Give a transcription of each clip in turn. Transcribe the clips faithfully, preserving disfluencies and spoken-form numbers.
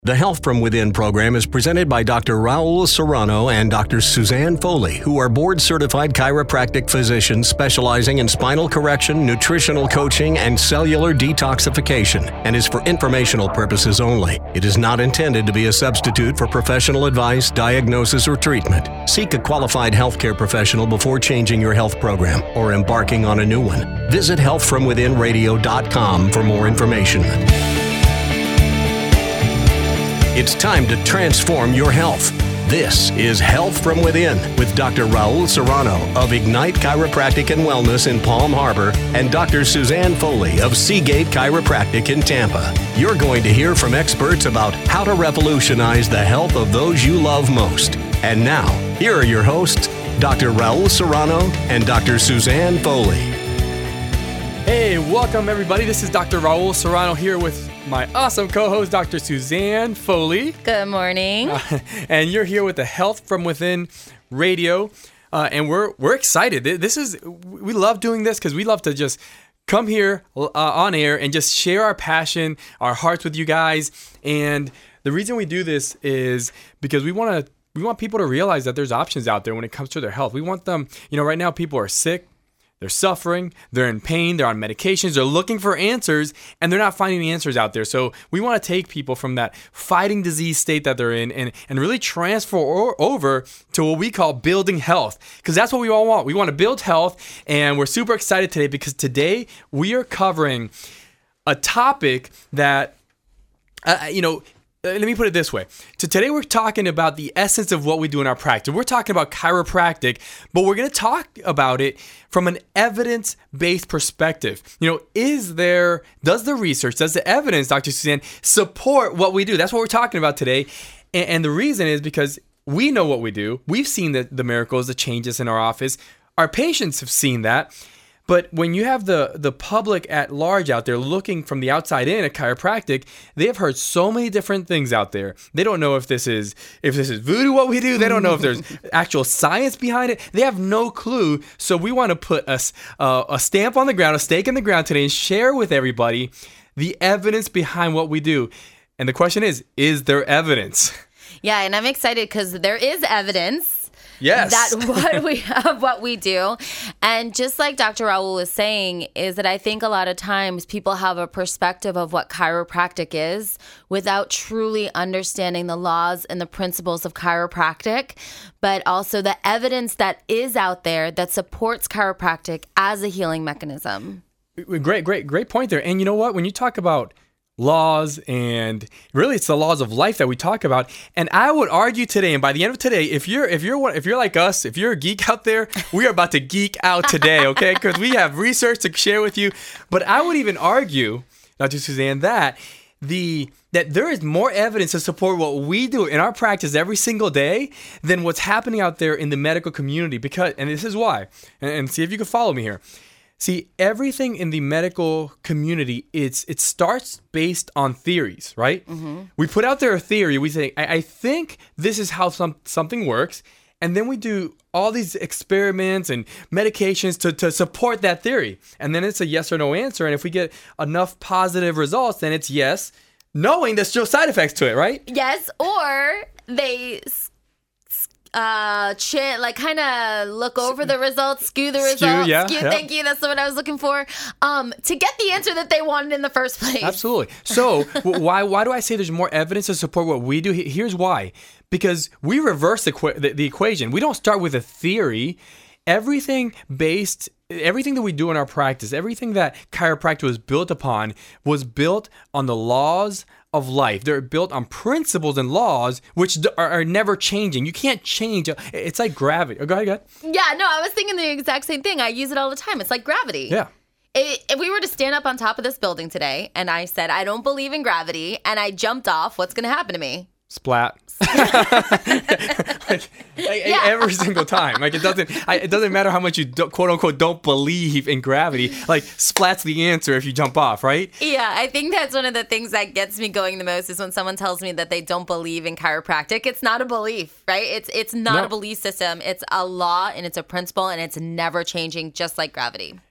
The Health from Within program is presented by Doctor Raul Serrano and Doctor Suzanne Foley, who are board-certified chiropractic physicians specializing in spinal correction, nutritional coaching, and cellular detoxification, and is for informational purposes only. It is not intended to be a substitute for professional advice, diagnosis, or treatment. Seek a qualified healthcare professional before changing your health program or embarking on a new one. Visit health from within radio dot com for more information. It's time to transform your health. This is Health from Within with Doctor Raul Serrano of Ignite Chiropractic and Wellness in Palm Harbor and Doctor Suzanne Foley of Seagate Chiropractic in Tampa. You're going to hear from experts about how to revolutionize the health of those you love most. And now, here are your hosts, Doctor Raul Serrano and Doctor Suzanne Foley. Hey, welcome everybody. This is Doctor Raul Serrano here with my awesome co-host, Doctor Suzanne Foley. Good morning. Uh, and you're here with the Health from Within radio. Uh, and we're we're excited. This is we love doing this because we love to just come here uh, on air and just share our passion, our hearts with you guys. And the reason we do this is because we want to we want people to realize that there's options out there when it comes to their health. We want them, you know, right now people are sick. They're suffering, they're in pain, they're on medications, they're looking for answers, and they're not finding the answers out there. So we want to take people from that fighting disease state that they're in and, and really transfer or, over to what we call building health, because that's what we all want. We want to build health, and we're super excited today because today we are covering a topic that, uh, you know, Uh, let me put it this way. So today we're talking about the essence of what we do in our practice. We're talking about chiropractic, but we're going to talk about it from an evidence-based perspective. You know, is there, does the research, does the evidence, Doctor Suzanne, support what we do? That's what we're talking about today. And, and the reason is because we know what we do. We've seen the, the miracles, the changes in our office. Our patients have seen that. But when you have the, the public at large out there looking from the outside in at chiropractic, they have heard so many different things out there. They don't know if this is if this is voodoo what we do. They don't know if there's actual science behind it. They have no clue. So we want to put a, uh, a stamp on the ground, a stake in the ground today, and share with everybody the evidence behind what we do. And the question is, is there evidence? Yeah, and I'm excited because there is evidence. Yes. That what we have, what we do. And just like Doctor Raul was saying, is that I think a lot of times people have a perspective of what chiropractic is without truly understanding the laws and the principles of chiropractic, but also the evidence that is out there that supports chiropractic as a healing mechanism. Great, great, great point there. And you know what? When you talk about laws, and really it's the laws of life that we talk about, and I would argue today, and by the end of today, if you're if you're if you're like us, if you're a geek out there, we are about to geek out today, okay? Because we have research to share with you. But I would even argue, Doctor Suzanne, that the that there is more evidence to support what we do in our practice every single day than what's happening out there in the medical community. Because, and this is why, and, and see if you can follow me here. See, everything in the medical community, it's it starts based on theories, right? Mm-hmm. We put out there a theory. We say, I, I think this is how some something works. And then we do all these experiments and medications to, to support that theory. And then it's a yes or no answer. And if we get enough positive results, then it's yes, knowing there's still side effects to it, right? Yes, or they uh chin like kind of look over the results, skew the results, skew, yeah, skew, yeah. Thank you, that's what I was looking for, um to get the answer that they wanted in the first place. Absolutely. So why why do I say there's more evidence to support what we do? Here's why. Because we reverse the, the, the equation. We don't start with a theory. Everything based Everything that we do in our practice, everything that chiropractic was built upon, was built on the laws of life. They're built on principles and laws which are, are never changing. You can't change. It's like gravity. Oh, go ahead, go ahead. Yeah, no, I was thinking the exact same thing. I use it all the time. It's like gravity. Yeah. If we were to stand up on top of this building today and I said, I don't believe in gravity, and I jumped off, what's going to happen to me? Splat. like, like yeah. Every single time. Like it doesn't. I, it doesn't matter how much you do, quote unquote don't believe in gravity. Like splat's the answer if you jump off, right? Yeah, I think that's one of the things that gets me going the most is when someone tells me that they don't believe in chiropractic. It's not a belief, right? It's it's not no. a belief system. It's a law and it's a principle and it's never changing, just like gravity.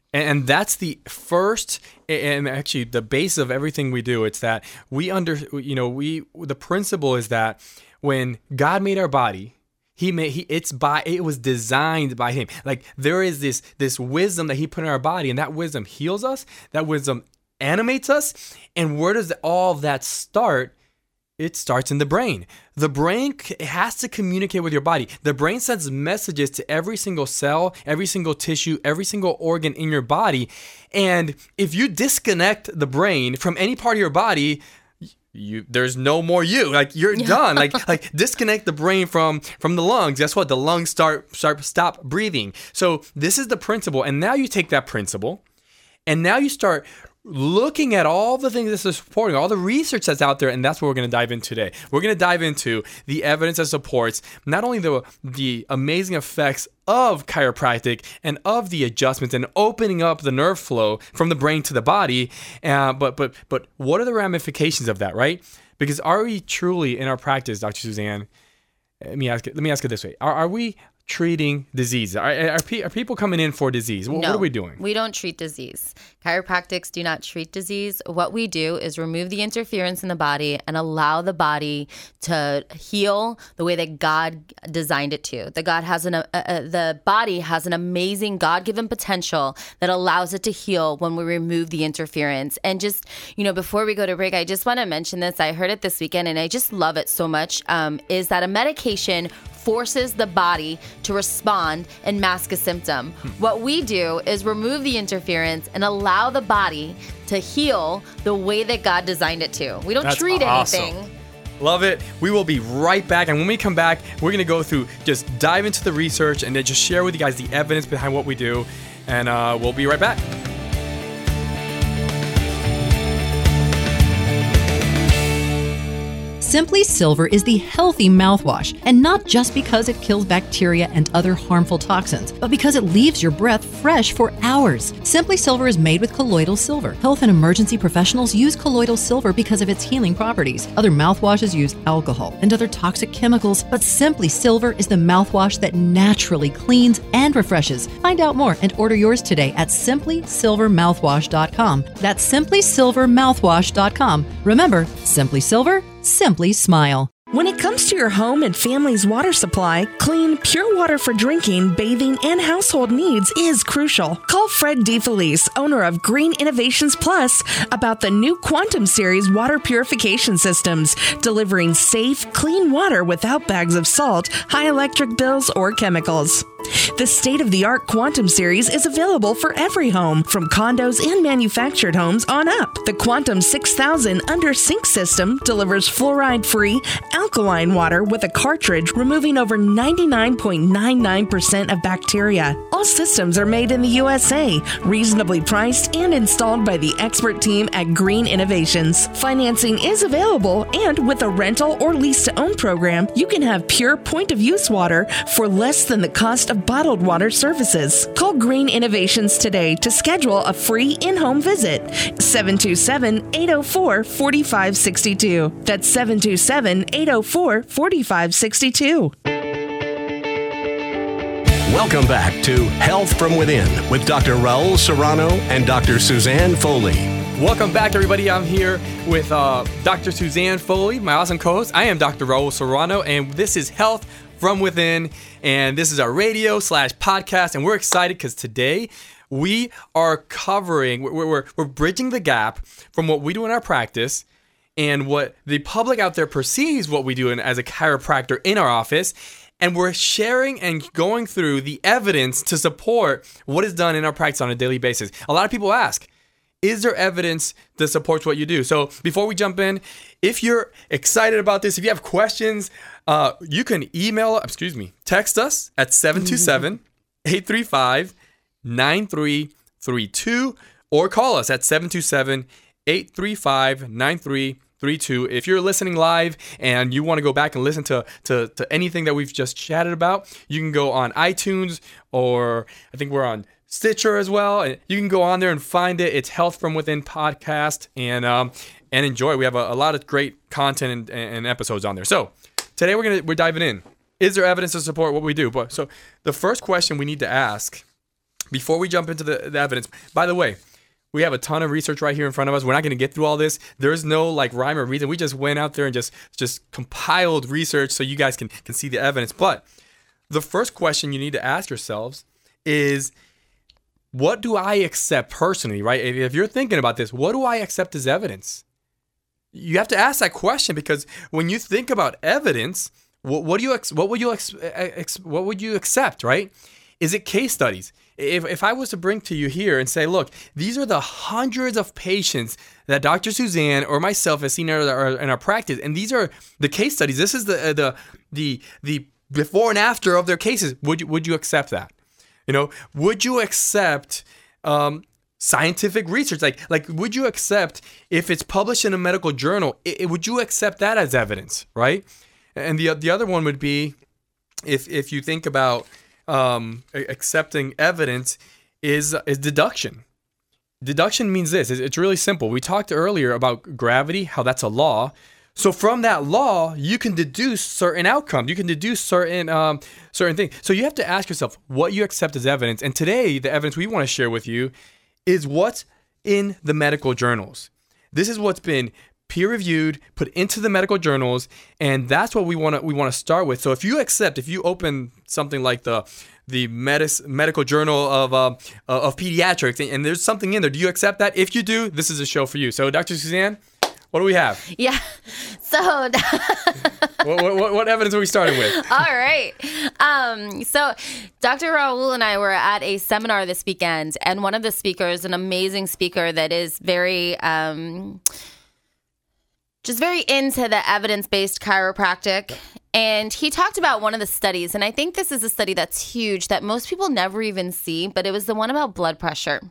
And that's the first, and actually the base of everything we do. It's that we under, you know, we the principle is that when God made our body, He made he it's by it was designed by Him. Like there is this this wisdom that He put in our body, and that wisdom heals us. That wisdom animates us. And where does all of that start? It starts in the brain. The brain has to communicate with your body. The brain sends messages to every single cell, every single tissue, every single organ in your body. And if you disconnect the brain from any part of your body, you there's no more you. Like you're done. Like like disconnect the brain from from the lungs. Guess what? The lungs start start stop breathing. So this is the principle. And now you take that principle, and now you start looking at all the things that's supporting, all the research that's out there, and that's what we're going to dive into today. We're going to dive into the evidence that supports not only the the amazing effects of chiropractic and of the adjustments and opening up the nerve flow from the brain to the body, uh, but but but what are the ramifications of that, right? Because are we truly in our practice, Doctor Suzanne? Let me ask it. Let me ask it this way: Are are we treating disease? Are, are, are people coming in for disease? What, no, what are we doing? We don't treat disease. Chiropractics do not treat disease. What we do is remove the interference in the body and allow the body to heal the way that God designed it to. The God has an uh, uh, the body has an amazing God-given potential that allows it to heal when we remove the interference. And just, you know, before we go to break, I just want to mention this. I heard it this weekend and I just love it so much. Um, is that a medication forces the body to respond and mask a symptom. What we do is remove the interference and allow the body to heal the way that God designed it to. We don't That's treat awesome. anything. Love it. We will be right back. And when we come back, we're going to go through, just dive into the research and then just share with you guys the evidence behind what we do. And uh, we'll be right back. Simply Silver is the healthy mouthwash, and not just because it kills bacteria and other harmful toxins, but because it leaves your breath fresh for hours. Simply Silver is made with colloidal silver. Health and emergency professionals use colloidal silver because of its healing properties. Other mouthwashes use alcohol and other toxic chemicals, but Simply Silver is the mouthwash that naturally cleans and refreshes. Find out more and order yours today at simply silver mouthwash dot com. That's simply silver mouthwash dot com. Remember, Simply Silver, simply smile. When it comes to your home and family's water supply, clean, pure water for drinking, bathing, and household needs is crucial. Call Fred DeFelice, owner of Green Innovations Plus, about the new Quantum Series water purification systems, delivering safe, clean water without bags of salt, high electric bills, or chemicals. The state-of-the-art Quantum Series is available for every home, from condos and manufactured homes on up. The Quantum six thousand under-sink system delivers fluoride-free, alkaline water with a cartridge, removing over ninety-nine point nine nine percent of bacteria. All systems are made in the U S A, reasonably priced and installed by the expert team at Green Innovations. Financing is available, and with a rental or lease-to-own program, you can have pure point-of-use water for less than the cost of bottled water services. Call Green Innovations today to schedule a free in-home visit. seven two seven, eight zero four, four five six two. That's seven two seven, eight zero four, four five six two. Welcome back to Health from Within with Doctor Raul Serrano and Doctor Suzanne Foley. Welcome back, everybody. I'm here with uh, Doctor Suzanne Foley, my awesome co-host. I am Doctor Raul Serrano, and this is Health from Within, and this is our radio slash podcast, and we're excited because today we are covering, we're, we're, we're bridging the gap from what we do in our practice and what the public out there perceives what we do in, as a chiropractor in our office, and we're sharing and going through the evidence to support what is done in our practice on a daily basis. A lot of people ask, is there evidence that supports what you do? So before we jump in, if you're excited about this, if you have questions, uh, you can email, excuse me, text us at seven two seven, eight three five, nine three three two or call us at seven two seven, eight three five, nine three three two. If you're listening live and you want to go back and listen to, to, to anything that we've just chatted about, you can go on iTunes, or I think we're on Stitcher as well. You can go on there and find it. It's Health from Within podcast, and um, and enjoy. We have a, a lot of great content and, and episodes on there. So today we're gonna we're diving in. Is there evidence to support what we do? But so the first question we need to ask before we jump into the, the evidence, by the way, we have a ton of research right here in front of us. We're not going to get through all this. There's no like rhyme or reason. We just went out there and just just compiled research so you guys can can see the evidence. But the first question you need to ask yourselves is, what do I accept personally, right? If, if you're thinking about this, what do I accept as evidence? You have to ask that question, because when you think about evidence, what, what do you ex, what would you ex, ex, what would you accept, right? Is it case studies? If if I was to bring to you here and say, look, these are the hundreds of patients that Doctor Suzanne or myself has seen in our, in our practice, and these are the case studies. This is the the the the before and after of their cases. Would you would you accept that? You know, would you accept um, scientific research? Like like would you accept if it's published in a medical journal? It, it, would you accept that as evidence, right? And the the other one would be, if if you think about Um, accepting evidence is is deduction. Deduction means this. It's really simple. We talked earlier about gravity, how that's a law. So from that law, you can deduce certain outcomes. You can deduce certain um, certain things. So you have to ask yourself what you accept as evidence. And today, the evidence we want to share with you is what's in the medical journals. This is what's been peer-reviewed, put into the medical journals, and that's what we want to we want to start with. So if you accept, if you open something like the the medis, medical journal of uh, of pediatrics, and there's something in there, do you accept that? If you do, this is a show for you. So Doctor Suzanne, what do we have? Yeah. So what, what, what evidence are we starting with? All right. Um, so Doctor Raul and I were at a seminar this weekend, and one of the speakers, an amazing speaker that is very um, just very into the evidence-based chiropractic. And he talked about one of the studies, and I think this is a study that's huge that most people never even see, but it was the one about blood pressure.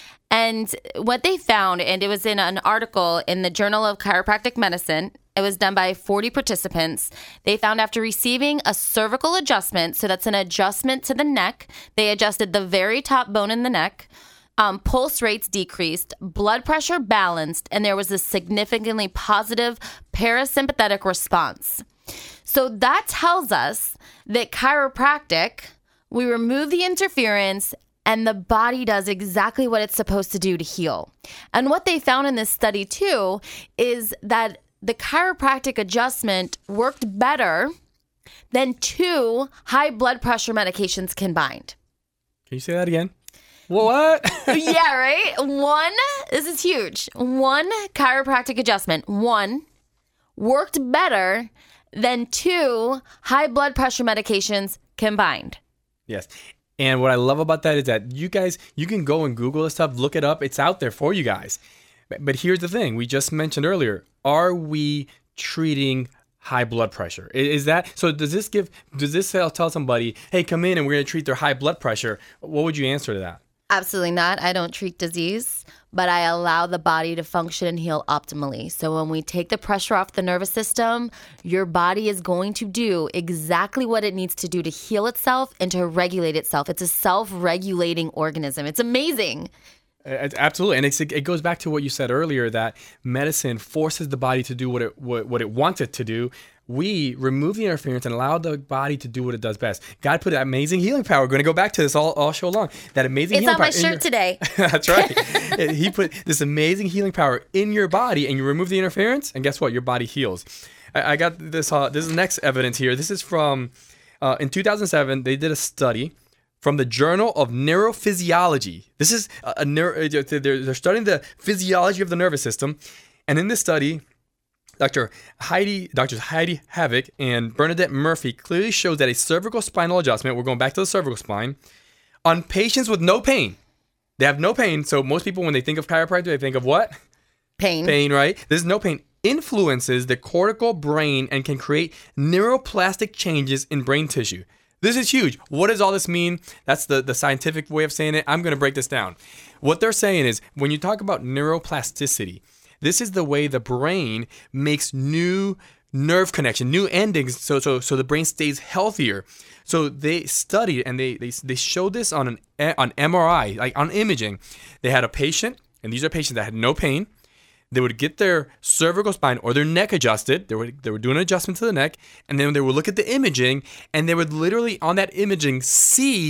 And what they found, and it was in an article in the Journal of Chiropractic Medicine, it was done by forty participants. They found after receiving a cervical adjustment, so that's an adjustment to the neck, they adjusted the very top bone in the neck, Um, pulse rates decreased, blood pressure balanced, and there was a significantly positive parasympathetic response. So that tells us that chiropractic, we remove the interference and the body does exactly what it's supposed to do to heal. And what they found in this study too is that the chiropractic adjustment worked better than two high blood pressure medications combined. Can you say that again? What? Yeah, right? One, this is huge. One chiropractic adjustment, one, worked better than two high blood pressure medications combined. Yes. And what I love about that is that you guys, you can go and Google this stuff, look it up. It's out there for you guys. But here's the thing. We just mentioned earlier, are we treating high blood pressure? Is that, so does this give, does this tell somebody, hey, come in and we're going to treat their high blood pressure? What would you answer to that? Absolutely not. I don't treat disease, but I allow the body to function and heal optimally. So when we take the pressure off the nervous system, your body is going to do exactly what it needs to do to heal itself and to regulate itself. It's a self-regulating organism. It's amazing. Absolutely. And it's, it goes back to what you said earlier, that medicine forces the body to do what it what, what it wants it to do. We remove the interference and allow the body to do what it does best. God put amazing healing power. We're going to go back to this all, all show long. That amazing it's healing power. It's on my shirt your, today. That's right. He put this amazing healing power in your body, and you remove the interference, and guess what? Your body heals. I, I got this. Uh, this is the next evidence here. This is from, uh, in two thousand seven, they did a study from the Journal of Neurophysiology. This is a, a neuro, they're, they're studying the physiology of the nervous system. And in this study, Doctor Heidi, Doctors Heidi Havoc and Bernadette Murphy clearly shows that a cervical spinal adjustment, we're going back to the cervical spine, on patients with no pain. They have no pain. So most people, when they think of chiropractic, they think of what? Pain. Pain, right? There's no pain. Influences the cortical brain and can create neuroplastic changes in brain tissue. This is huge. What does all this mean? That's the, the scientific way of saying it. I'm going to break this down. What they're saying is, when you talk about neuroplasticity, this is the way the brain makes new nerve connection, new endings, so so so the brain stays healthier. So they studied and they they, they showed this on an on M R I, like on imaging. They had a patient, and these are patients that had no pain. They would get their cervical spine or their neck adjusted. They were they were doing an adjustment to the neck, and then they would look at the imaging, and they would literally on that imaging see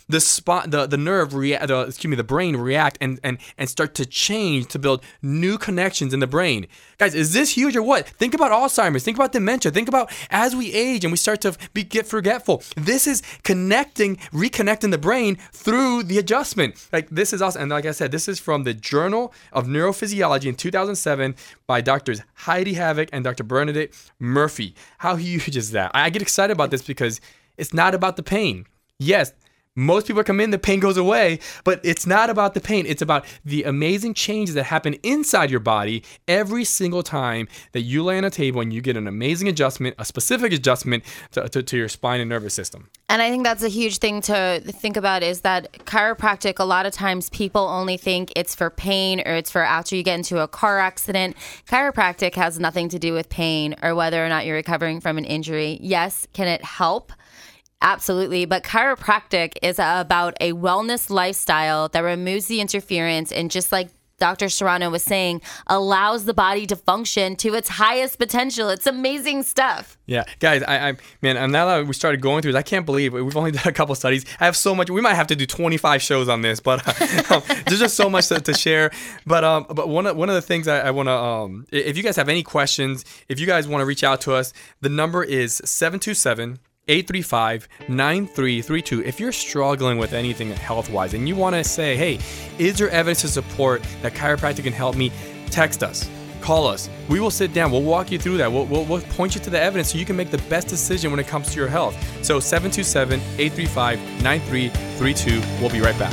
the spot, the the nerve react, the, excuse me, the brain react and and and start to change to build new connections in the brain. Guys, is this huge or what? Think about Alzheimer's. Think about dementia. Think about as we age and we start to be, get forgetful. This is connecting, reconnecting the brain through the adjustment. Like this is awesome. And like I said, this is from the Journal of Neurophysiology in two thousand seven by Doctors Heidi Havoc and Doctor Bernadette Murphy. How huge is that? I get excited about this because it's not about the pain. Yes, most people come in, the pain goes away, but it's not about the pain. It's about the amazing changes that happen inside your body every single time that you lay on a table and you get an amazing adjustment, a specific adjustment to, to, to your spine and nervous system. And I think that's a huge thing to think about is that chiropractic, a lot of times people only think it's for pain or it's for after you get into a car accident. Chiropractic has nothing to do with pain or whether or not you're recovering from an injury. Yes, can it help? Absolutely. But chiropractic is about a wellness lifestyle that removes the interference and, just like Doctor Serrano was saying, allows the body to function to its highest potential. It's amazing stuff. Yeah, guys, I, I man, and now that we started going through this, I can't believe it. We've only done a couple studies. I have so much. We might have to do twenty-five shows on this, but uh, um, there's just so much to, to share. But um, but one of one of the things I, I want to um, if you guys have any questions, if you guys want to reach out to us, the number is seven two seven, eight three five, nine three three two. If you're struggling with anything health-wise and you want to say, hey, is there evidence to support that chiropractic can help me? Text us. Call us. We will sit down. We'll walk you through that. We'll, we'll, we'll point you to the evidence so you can make the best decision when it comes to your health. So seven two seven, eight three five, nine three three two. We'll be right back.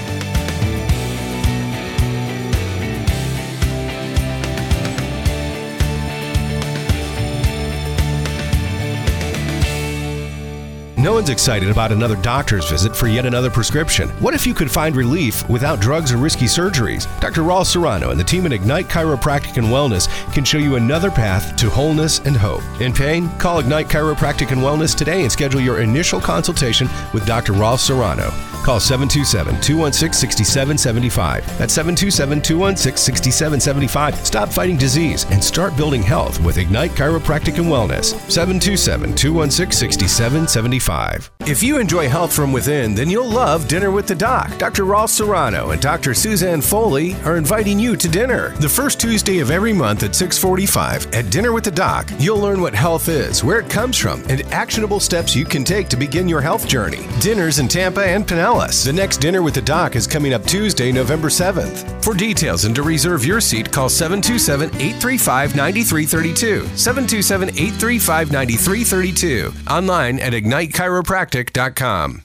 No one's excited about another doctor's visit for yet another prescription. What if you could find relief without drugs or risky surgeries? Doctor Raul Serrano and the team at Ignite Chiropractic and Wellness can show you another path to wholeness and hope. In pain? Call Ignite Chiropractic and Wellness today and schedule your initial consultation with Doctor Raul Serrano. Call seven two seven, two one six, six seven seven five. That's seven two seven, two one six, six seven seven five. Stop fighting disease and start building health with Ignite Chiropractic and Wellness. seven two seven, two one six, six seven seven five. If you enjoy health from within, then you'll love Dinner with the Doc. Doctor Raul Serrano and Doctor Suzanne Foley are inviting you to dinner. The first Tuesday of every month at six forty-five at Dinner with the Doc, you'll learn what health is, where it comes from, and actionable steps you can take to begin your health journey. Dinners in Tampa and Pinellas. The next Dinner with the Doc is coming up Tuesday, November seventh. For details and to reserve your seat, call seven two seven, eight three five, nine three three two. seven two seven, eight three five, nine three three two. Online at ignite chiropractic dot com.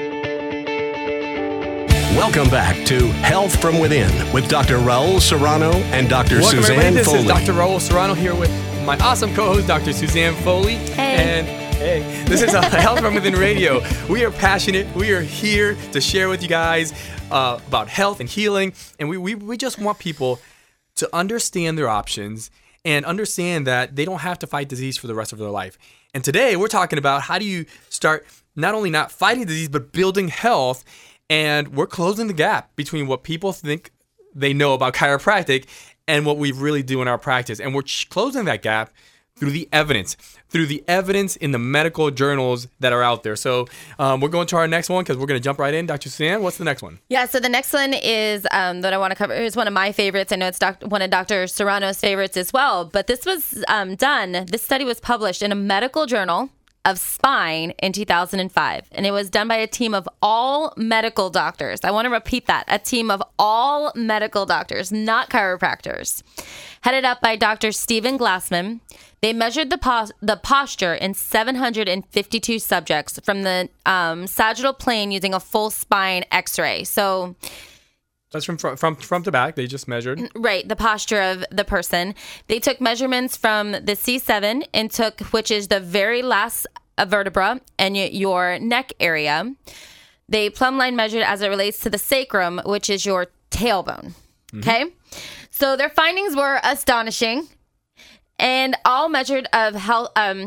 Welcome back to Health from Within with Doctor Raul Serrano and Doctor Welcome Suzanne everybody. This Foley. is Doctor Raul Serrano here with my awesome co-host, Doctor Suzanne Foley. Hey. And hey, this is uh, Health from Within Radio. We are passionate. We are here to share with you guys uh, about health and healing. And we, we, we just want people to understand their options and understand that they don't have to fight disease for the rest of their life. And today we're talking about how do you start not only not fighting disease, but building health. And we're closing the gap between what people think they know about chiropractic and what we really do in our practice. And we're ch- closing that gap through the evidence, through the evidence in the medical journals that are out there. So um, we're going to our next one because we're going to jump right in. Doctor Suzanne, what's the next one? Yeah, so the next one is um, that I want to cover is one of my favorites. I know it's doc- one of Doctor Serrano's favorites as well. But this was um, done, this study was published in a medical journal of spine in two thousand five. And it was done by a team of all medical doctors. I want to repeat that. A team of all medical doctors, not chiropractors. Headed up by Doctor Stephen Glassman. They measured the pos- the posture in seven hundred fifty-two subjects from the um, sagittal plane using a full spine x-ray. So that's from from front to back. They just measured. Right, the posture of the person. They took measurements from the C seven and took, which is the very last vertebra, and y- your neck area. They plumb line measured as it relates to the sacrum, which is your tailbone. Mm-hmm. Okay, so their findings were astonishing, and all measured of health. Um,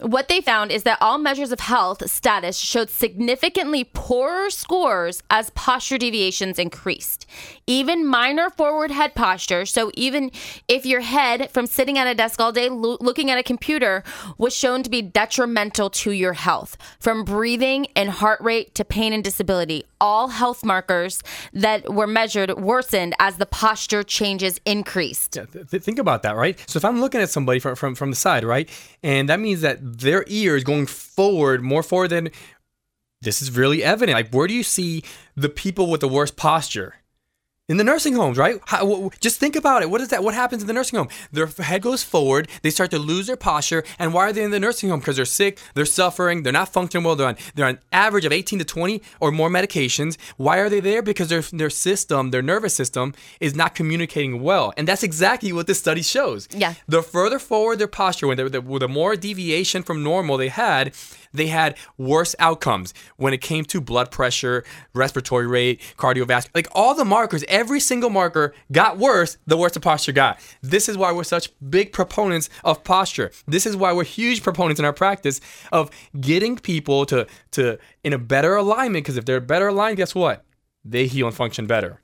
what they found is that all measures of health status showed significantly poorer scores as posture deviations increased. Even minor forward head posture, so even if your head from sitting at a desk all day lo- looking at a computer, was shown to be detrimental to your health. From breathing and heart rate to pain and disability, all health markers that were measured worsened as the posture changes increased. Yeah, th- think about that, right? So if I'm looking at somebody from, from, from the side, right, and that means that their ear is going forward, more forward than, this is really evident. Like, where do you see the people with the worst posture? In the nursing homes, right? How, w- just think about it. What is that? What happens in the nursing home? Their head goes forward. They start to lose their posture. And why are they in the nursing home? Because they're sick. They're suffering. They're not functioning well. They're on, they're on average of eighteen to twenty or more medications. Why are they there? Because their their system, their nervous system, is not communicating well. And that's exactly what this study shows. Yeah. The further forward their posture, when the, the, the more deviation from normal they had, they had worse outcomes when it came to blood pressure, respiratory rate, cardiovascular, like all the markers, every single marker got worse the worse the posture got. This is why we're such big proponents of posture. This is why we're huge proponents in our practice of getting people to, to in a better alignment, because if they're better aligned, guess what? They heal and function better.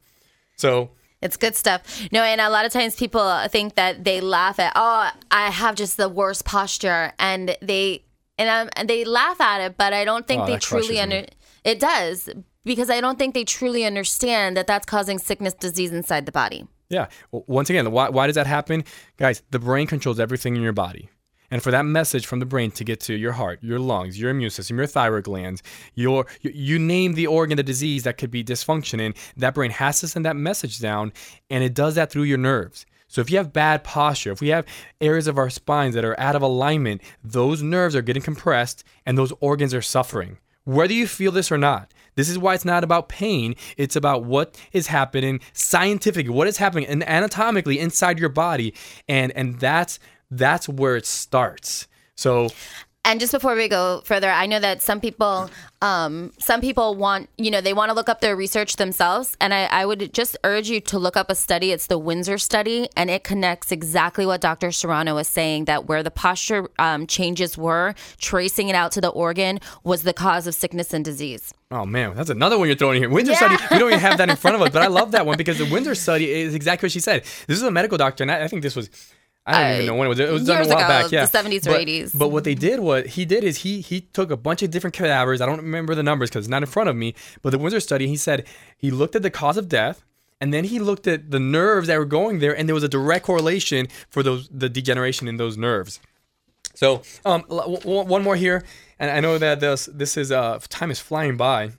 So it's good stuff. No, and a lot of times people think that they laugh at, oh, I have just the worst posture, and they... And, um, and they laugh at it, but I don't think oh, they truly under. It does, because I don't think they truly understand that that's causing sickness, disease inside the body. Yeah. Well, once again, why, why does that happen? Guys, the brain controls everything in your body. And for that message from the brain to get to your heart, your lungs, your immune system, your thyroid glands, your you, you name the organ, the disease that could be dysfunction in, that brain has to send that message down, and it does that through your nerves. So if you have bad posture, if we have areas of our spines that are out of alignment, those nerves are getting compressed and those organs are suffering. Whether you feel this or not, this is why it's not about pain. It's about what is happening scientifically, what is happening and anatomically inside your body. And and that's that's where it starts. So And just before we go further, I know that some people, um, some people want, you know, they want to look up their research themselves. And I, I would just urge you to look up a study. It's the Windsor study, and it connects exactly what Doctor Serrano was saying, that where the posture um, changes were, tracing it out to the organ was the cause of sickness and disease. Oh, man, that's another one you're throwing in here. Windsor Yeah. study, we don't even have that in front of us, but I love that one because the Windsor study is exactly what she said. This is a medical doctor, and I, I think this was... I don't uh, even know when it was. It was done a while ago, back. Yeah, the seventies or but, eighties. But what they did, what he did is he he took a bunch of different cadavers. I don't remember the numbers because it's not in front of me. But the Windsor study, he said he looked at the cause of death, and then he looked at the nerves that were going there, and there was a direct correlation for those the degeneration in those nerves. So um, w- w- one more here, and I know that this this is uh time is flying by,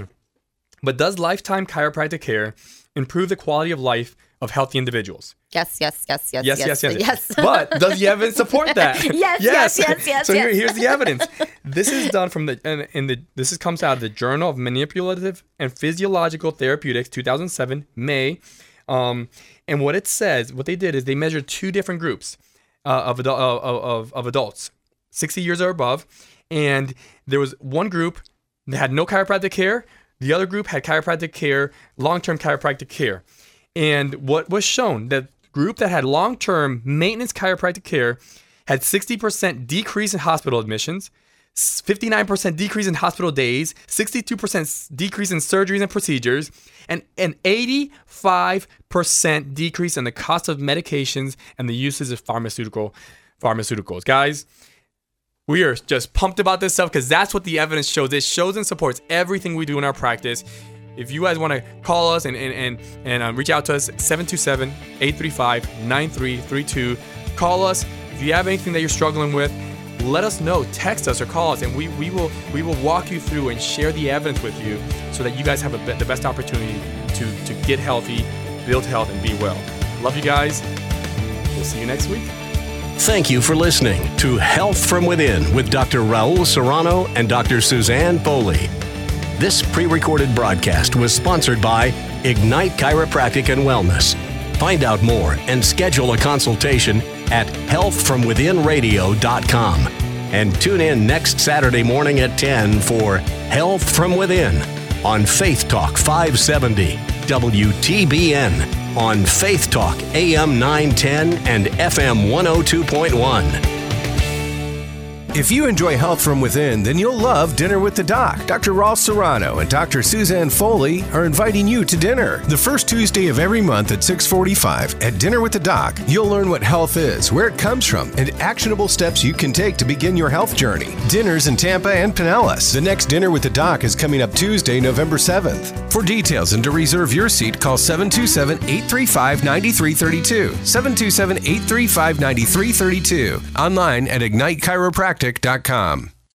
but does lifetime chiropractic care improve the quality of life of healthy individuals? Yes, yes, yes, yes, Yes, yes, yes, yes. yes. But does the evidence support that? yes, yes, yes, yes. So yes. Here, here's the evidence. This is done from the and in the this is comes out of the Journal of Manipulative and Physiological Therapeutics, two thousand seven, May. Um, and what it says, what they did is they measured two different groups uh, of, adult, uh, of of adults, sixty years or above, and there was one group that had no chiropractic care. The other group had chiropractic care, long-term chiropractic care. And what was shown, the group that had long-term maintenance chiropractic care had sixty percent decrease in hospital admissions, fifty-nine percent decrease in hospital days, sixty-two percent decrease in surgeries and procedures, and an eighty-five percent decrease in the cost of medications and the uses of pharmaceutical pharmaceuticals. Guys, we are just pumped about this stuff because that's what the evidence shows. It shows and supports everything we do in our practice. If you guys want to call us and and and, and um, reach out to us, seven two seven, eight three five, nine three three two. Call us. If you have anything that you're struggling with, let us know. Text us or call us, and we, we will we will walk you through and share the evidence with you so that you guys have a be- the best opportunity to, to get healthy, build health, and be well. Love you guys. We'll see you next week. Thank you for listening to Health from Within with Doctor Raul Serrano and Doctor Suzanne Foley. This pre-recorded broadcast was sponsored by Ignite Chiropractic and Wellness. Find out more and schedule a consultation at health from within radio dot com. And tune in next Saturday morning at ten for Health from Within on Faith Talk five seventy W T B N, on Faith Talk A M nine ten and F M one oh two point one. If you enjoy health from within, then you'll love Dinner with the Doc. Doctor Raul Serrano and Doctor Suzanne Foley are inviting you to dinner. The first Tuesday of every month at six forty-five at Dinner with the Doc, you'll learn what health is, where it comes from, and actionable steps you can take to begin your health journey. Dinners in Tampa and Pinellas. The next Dinner with the Doc is coming up Tuesday, November seventh. For details and to reserve your seat, call seven two seven, eight three five, nine three three two. seven two seven, eight three five, nine three three two. Online at ignite chiropractic dot com.